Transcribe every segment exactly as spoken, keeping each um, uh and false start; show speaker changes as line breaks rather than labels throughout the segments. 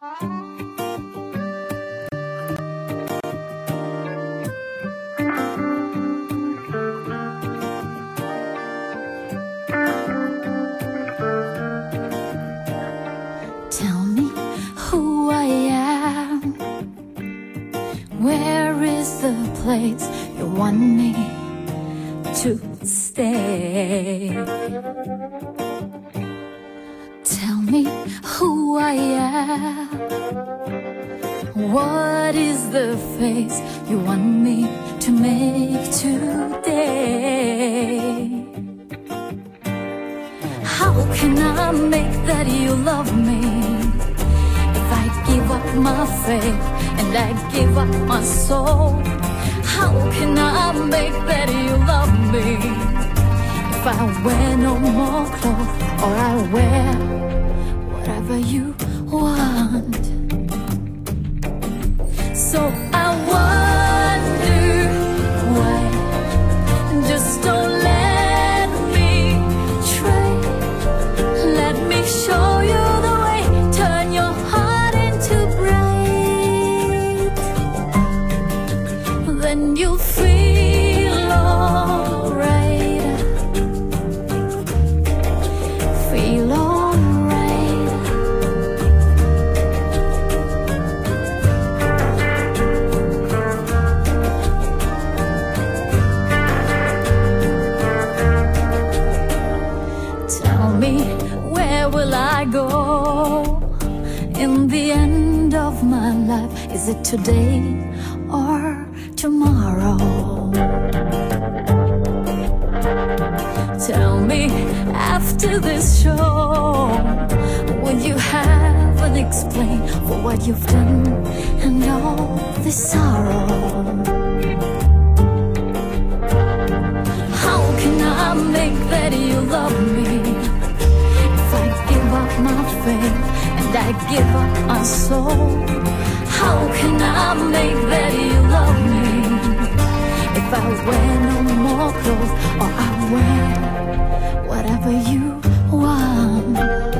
Tell me who I am. Where is the place you want me to stay? Tell me who I am. What is the face you want me to make today? How can I make that you love me if I give up my faith and I give up my soul? How can I make that you love me if I wear no more clothes or I wear whatever you want? So I wonder why. Just don't let me try. Let me show you the way. Turn your heart into bright. Then you'll feel alright. Feel alright. Tell me, where will I go in the end of my life? Is it today or tomorrow? Tell me, after this show, will you have an explain for what you've done and all this sorrow? How can I make that you love me if I give up my faith and I give up my soul? How can I make that you love me if I wear no more clothes or I wear whatever you want?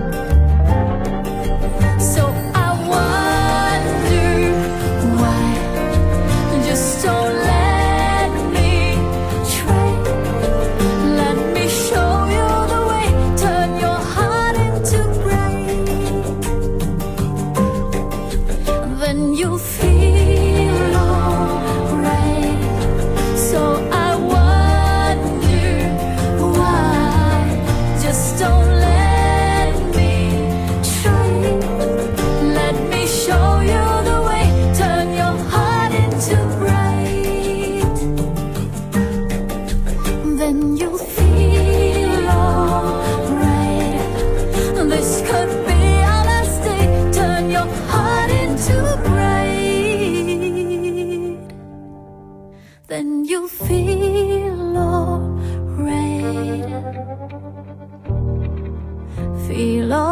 So I wonder why. Just don't let me try. Let me show you the way. Turn your heart into bright. Then you'll feel alright. So I wonder why. Just don't let me try. Let me show you the way. Turn your heart into bright. Then you'll feel alright. This could be our last day. Turn your heart into bright. Then you'll feel alright. Feel alright.